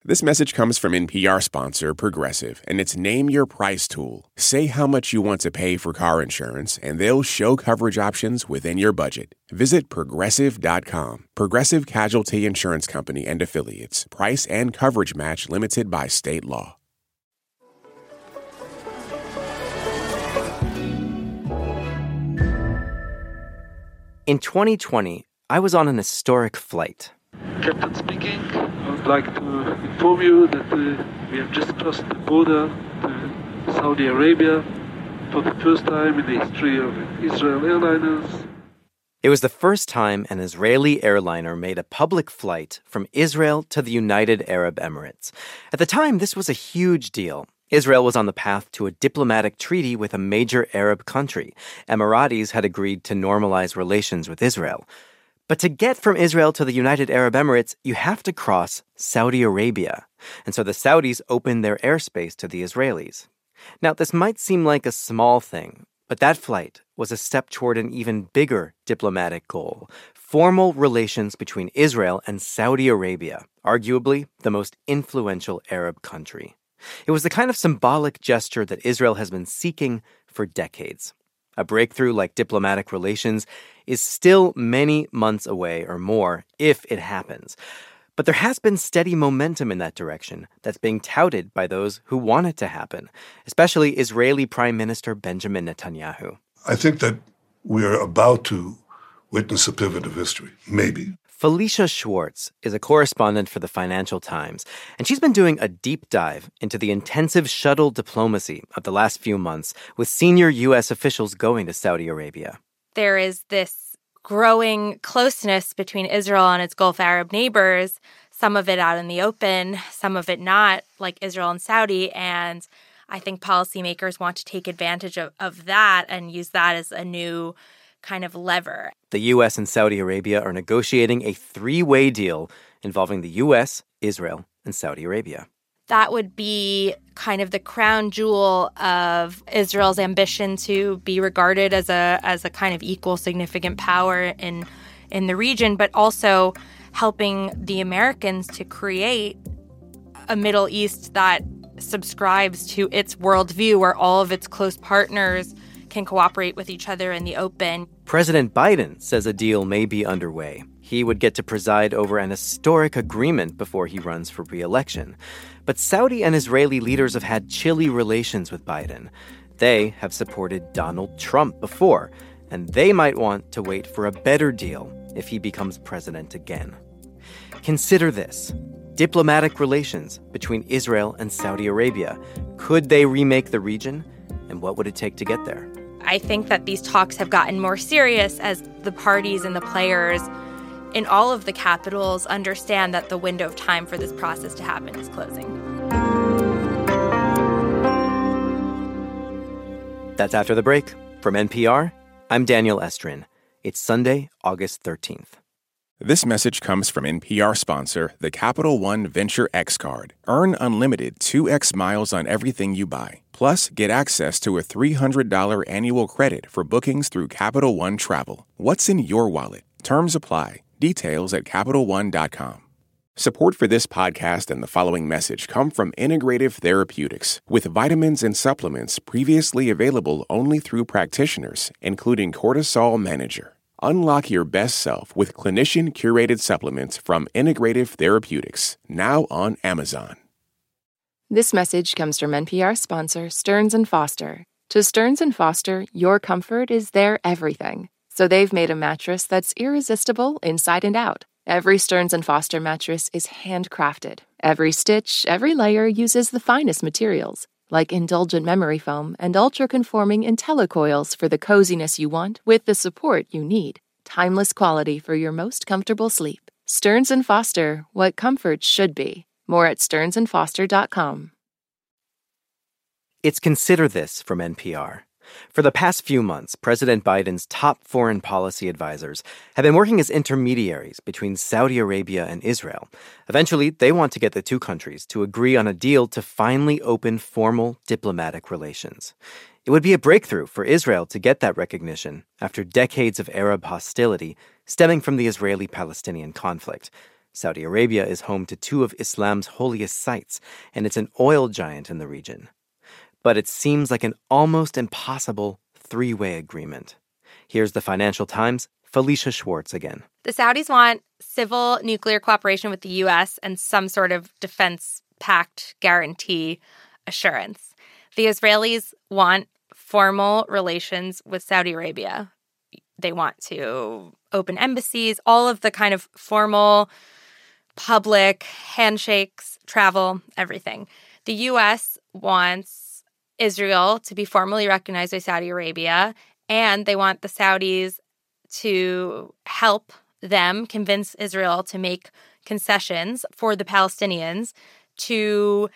This message comes from NPR sponsor Progressive, and it's Name Your Price tool. Say how much you want to pay for car insurance, and they'll show coverage options within your budget. Visit Progressive.com. Progressive Casualty Insurance Company and Affiliates. Price and coverage match limited by state law. In 2020, I was on an historic flight. Captain speaking. I would like to inform you that we have just crossed the border to Saudi Arabia for the first time in the history of Israel Airliners. It was the first time an Israeli airliner made a public flight from Israel to the United Arab Emirates. At the time, this was a huge deal. Israel was on the path to a diplomatic treaty with a major Arab country. Emiratis had agreed to normalize relations with Israel. But to get from Israel to the United Arab Emirates, you have to cross Saudi Arabia. And so the Saudis opened their airspace to the Israelis. Now, this might seem like a small thing, but that flight was a step toward an even bigger diplomatic goal: formal relations between Israel and Saudi Arabia, arguably the most influential Arab country. It was the kind of symbolic gesture that Israel has been seeking for decades. A breakthrough like diplomatic relations is still many months away or more if it happens. But there has been steady momentum in that direction that's being touted by those who want it to happen, especially Israeli Prime Minister Benjamin Netanyahu. I think that we are about to witness a pivot of history, maybe. Felicia Schwartz is a correspondent for the Financial Times, and she's been doing a deep dive into the intensive shuttle diplomacy of the last few months with senior U.S. officials going to Saudi Arabia. There is this growing closeness between Israel and its Gulf Arab neighbors, some of it out in the open, some of it not, like Israel and Saudi, and I think policymakers want to take advantage of that and use that as a new kind of lever. The U.S. and Saudi Arabia are negotiating a three-way deal involving the U.S., Israel, and Saudi Arabia. That would be kind of the crown jewel of Israel's ambition to be regarded as a kind of equal significant power in the region, but also helping the Americans to create a Middle East that subscribes to its worldview, where all of its close partners can cooperate with each other in the open. President Biden says a deal may be underway. He would get to preside over an historic agreement before he runs for re-election. But Saudi and Israeli leaders have had chilly relations with Biden. They have supported Donald Trump before, and they might want to wait for a better deal if he becomes president again. Consider this: diplomatic relations between Israel and Saudi Arabia. Could they remake the region? And what would it take to get there? I think that these talks have gotten more serious as the parties and the players in all of the capitals understand that the window of time for this process to happen is closing. That's after the break. From NPR, I'm Daniel Estrin. It's Sunday, August 13th. This message comes from NPR sponsor, the Capital One Venture X Card. Earn unlimited 2x miles on everything you buy. Plus, get access to a $300 annual credit for bookings through Capital One Travel. What's in your wallet? Terms apply. Details at CapitalOne.com. Support for this podcast and the following message come from Integrative Therapeutics, with vitamins and supplements previously available only through practitioners, including Cortisol Manager. Unlock your best self with clinician-curated supplements from Integrative Therapeutics, now on Amazon. This message comes from NPR sponsor Stearns & Foster. To Stearns & Foster, your comfort is their everything. So they've made a mattress that's irresistible inside and out. Every Stearns & Foster mattress is handcrafted. Every stitch, every layer uses the finest materials, like indulgent memory foam and ultra-conforming IntelliCoils for the coziness you want with the support you need. Timeless quality for your most comfortable sleep. Stearns & Foster, what comfort should be. More at stearnsandfoster.com. It's Consider This from NPR. For the past few months, President Biden's top foreign policy advisors have been working as intermediaries between Saudi Arabia and Israel. Eventually, they want to get the two countries to agree on a deal to finally open formal diplomatic relations. It would be a breakthrough for Israel to get that recognition after decades of Arab hostility stemming from the Israeli-Palestinian conflict. Saudi Arabia is home to two of Islam's holiest sites, and it's an oil giant in the region. But it seems like an almost impossible three-way agreement. Here's the Financial Times' Felicia Schwartz again. The Saudis want civil nuclear cooperation with the U.S. and some sort of defense pact guarantee assurance. The Israelis want formal relations with Saudi Arabia. They want to open embassies, all of the kind of formal public handshakes, travel, everything. The U.S. wants Israel to be formally recognized by Saudi Arabia, and they want the Saudis to help them convince Israel to make concessions for the Palestinians to,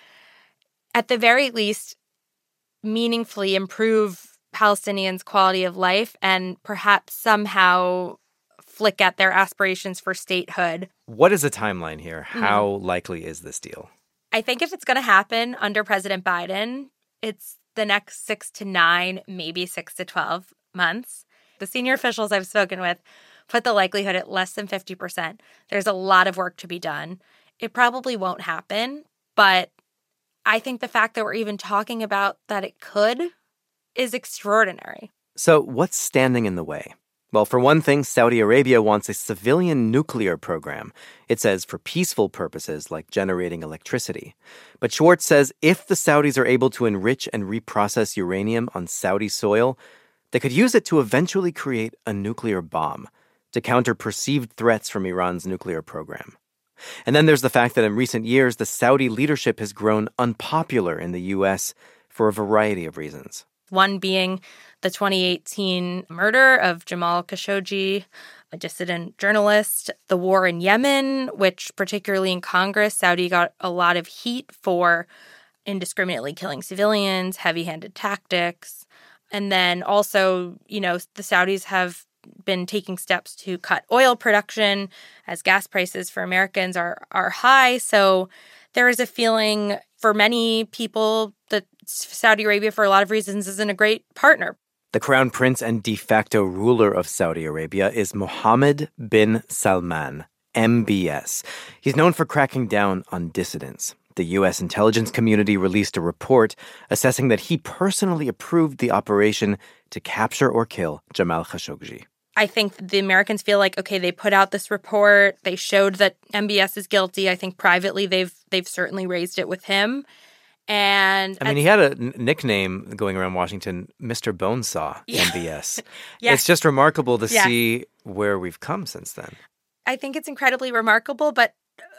at the very least, meaningfully improve Palestinians' quality of life and perhaps somehow flick at their aspirations for statehood. What is the timeline here? How likely is this deal? I think if it's going to happen under President Biden, it's the next 6 to 9, maybe 6 to 12 months. The senior officials I've spoken with put the likelihood at less than 50%. There's a lot of work to be done. It probably won't happen, but I think the fact that we're even talking about that it could is extraordinary. So what's standing in the way? Well, for one thing, Saudi Arabia wants a civilian nuclear program. It says for peaceful purposes like generating electricity. But Schwartz says if the Saudis are able to enrich and reprocess uranium on Saudi soil, they could use it to eventually create a nuclear bomb to counter perceived threats from Iran's nuclear program. And then there's the fact that in recent years, the Saudi leadership has grown unpopular in the U.S. for a variety of reasons. One being the 2018 murder of Jamal Khashoggi, a dissident journalist, the war in Yemen, which particularly in Congress, Saudi got a lot of heat for indiscriminately killing civilians, heavy-handed tactics. And then also, the Saudis have been taking steps to cut oil production as gas prices for Americans are high. So there is a feeling for many people that Saudi Arabia, for a lot of reasons, isn't a great partner. The crown prince and de facto ruler of Saudi Arabia is Mohammed bin Salman, MBS. He's known for cracking down on dissidents. The U.S. intelligence community released a report assessing that he personally approved the operation to capture or kill Jamal Khashoggi. I think the Americans feel like, okay, they put out this report. They showed that MBS is guilty. I think privately they've certainly raised it with him. And he had a nickname going around Washington, Mr. Bonesaw, MBS. Yes. It's just remarkable to see where we've come since then. I think it's incredibly remarkable, but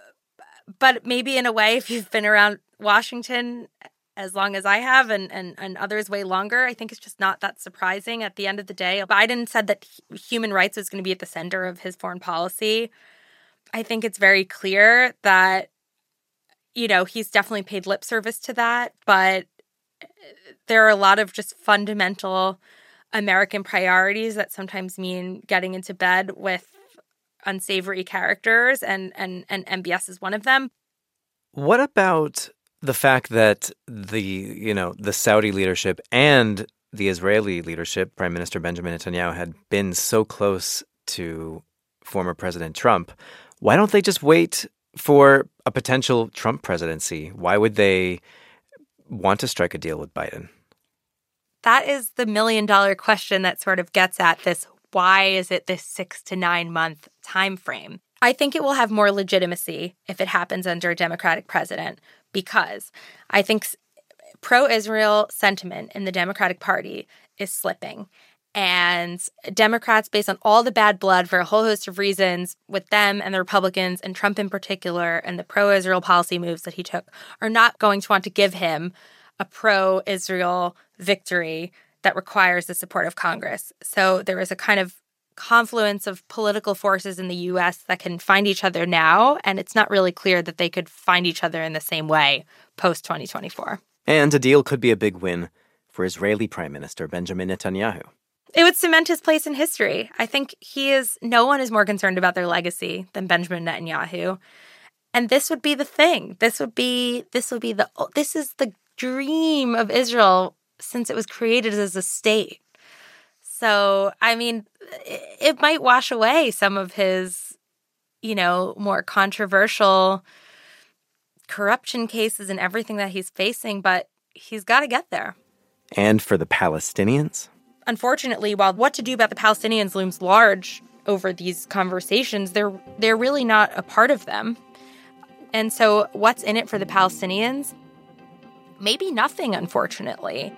maybe in a way, if you've been around Washington as long as I have and others way longer, I think it's just not that surprising at the end of the day. Biden said that human rights was going to be at the center of his foreign policy. I think it's very clear that, he's definitely paid lip service to that, but there are a lot of just fundamental American priorities that sometimes mean getting into bed with unsavory characters, and MBS is one of them. What about the fact that the Saudi leadership and the Israeli leadership, Prime Minister Benjamin Netanyahu, had been so close to former President Trump? Why don't they just wait for a potential Trump presidency? Why would they want to strike a deal with Biden? That is the million-dollar question that sort of gets at this. Why is it this 6 to 9 month time frame? I think it will have more legitimacy if it happens under a Democratic president, because I think pro-Israel sentiment in the Democratic Party is slipping. And Democrats, based on all the bad blood for a whole host of reasons with them and the Republicans and Trump in particular and the pro-Israel policy moves that he took, are not going to want to give him a pro-Israel victory that requires the support of Congress. So there is a kind of confluence of political forces in the U.S. that can find each other now, and it's not really clear that they could find each other in the same way post-2024. And a deal could be a big win for Israeli Prime Minister Benjamin Netanyahu. It would cement his place in history. I think no one is more concerned about their legacy than Benjamin Netanyahu. And this would be the thing. This is the dream of Israel since it was created as a state. So, it might wash away some of his more controversial corruption cases and everything that he's facing, but he's got to get there. And for the Palestinians? Unfortunately, while what to do about the Palestinians looms large over these conversations, they're really not a part of them. And so what's in it for the Palestinians? Maybe nothing, unfortunately.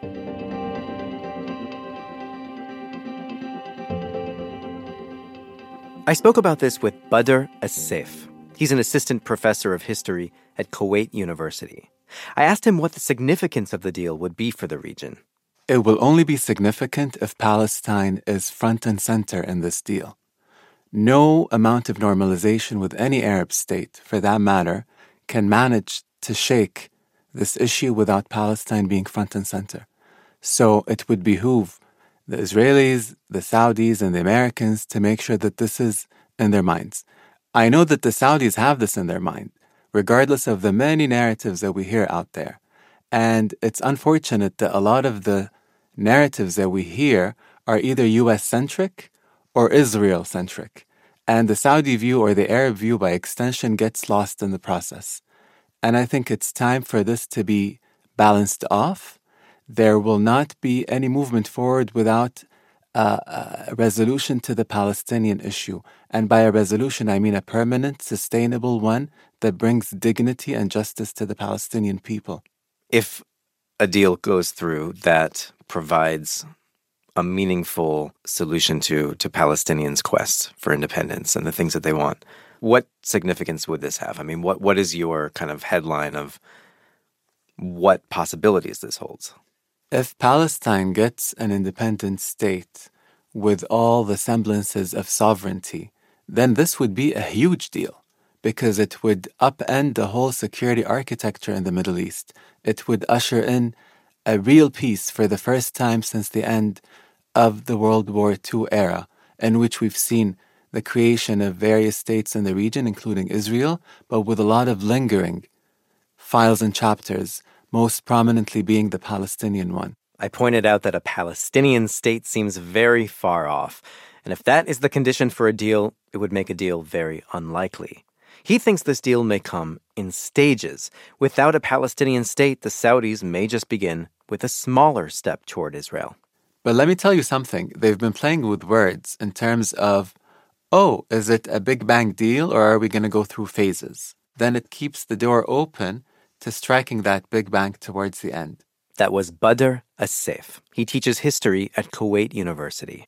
I spoke about this with Badr As-Saif. He's an assistant professor of history at Kuwait University. I asked him what the significance of the deal would be for the region. It will only be significant if Palestine is front and center in this deal. No amount of normalization with any Arab state, for that matter, can manage to shake this issue without Palestine being front and center. So it would behoove the Israelis, the Saudis, and the Americans to make sure that this is in their minds. I know that the Saudis have this in their mind, regardless of the many narratives that we hear out there. And it's unfortunate that a lot of the narratives that we hear are either US-centric or Israel-centric. And the Saudi view or the Arab view by extension gets lost in the process. And I think it's time for this to be balanced off. There will not be any movement forward without a resolution to the Palestinian issue. And by a resolution, I mean a permanent, sustainable one that brings dignity and justice to the Palestinian people. If a deal goes through that provides a meaningful solution to Palestinians' quest for independence and the things that they want, what significance would this have? I mean, what is your kind of headline of what possibilities this holds? If Palestine gets an independent state with all the semblances of sovereignty, then this would be a huge deal because it would upend the whole security architecture in the Middle East. It would usher in a real peace for the first time since the end of the World War II era, in which we've seen the creation of various states in the region, including Israel, but with a lot of lingering files and chapters, most prominently being the Palestinian one. I pointed out that a Palestinian state seems very far off, and if that is the condition for a deal, it would make a deal very unlikely. He thinks this deal may come in stages. Without a Palestinian state, the Saudis may just begin with a smaller step toward Israel. But let me tell you something. They've been playing with words in terms of, is it a Big Bang deal or are we going to go through phases? Then it keeps the door open to striking that Big Bang towards the end. That was Badr As-Saif. He teaches history at Kuwait University.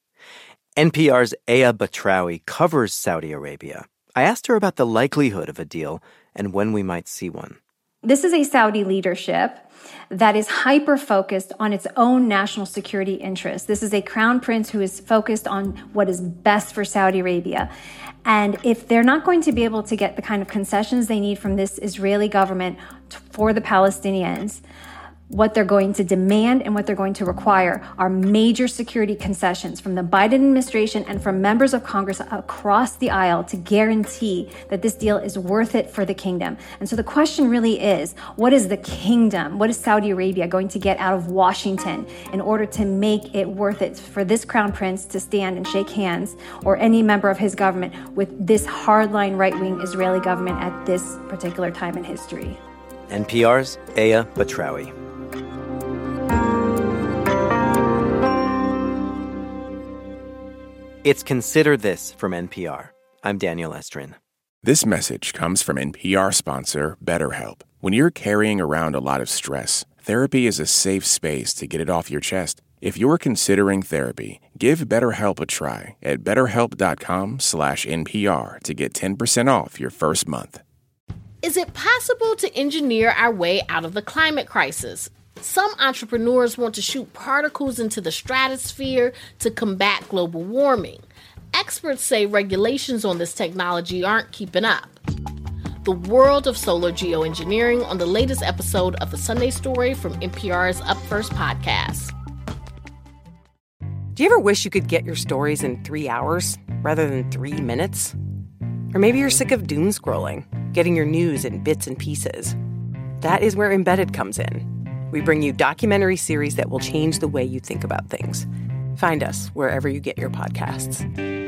NPR's Aya Batrawi covers Saudi Arabia. I asked her about the likelihood of a deal and when we might see one. This is a Saudi leadership that is hyper-focused on its own national security interests. This is a crown prince who is focused on what is best for Saudi Arabia. And if they're not going to be able to get the kind of concessions they need from this Israeli government for the Palestinians, what they're going to demand and what they're going to require are major security concessions from the Biden administration and from members of Congress across the aisle to guarantee that this deal is worth it for the kingdom. And so the question really is, what is the kingdom, what is Saudi Arabia going to get out of Washington in order to make it worth it for this crown prince to stand and shake hands, or any member of his government, with this hardline right-wing Israeli government at this particular time in history? NPR's Aya Batrawi. It's Consider This from NPR. I'm Daniel Estrin. This message comes from NPR sponsor BetterHelp. When you're carrying around a lot of stress, therapy is a safe space to get it off your chest. If you're considering therapy, give BetterHelp a try at BetterHelp.com/NPR to get 10% off your first month. Is it possible to engineer our way out of the climate crisis? Some entrepreneurs want to shoot particles into the stratosphere to combat global warming. Experts say regulations on this technology aren't keeping up. The world of solar geoengineering on the latest episode of The Sunday Story from NPR's Up First podcast. Do you ever wish you could get your stories in 3 hours rather than 3 minutes? Or maybe you're sick of doom scrolling, getting your news in bits and pieces. That is where Embedded comes in. We bring you documentary series that will change the way you think about things. Find us wherever you get your podcasts.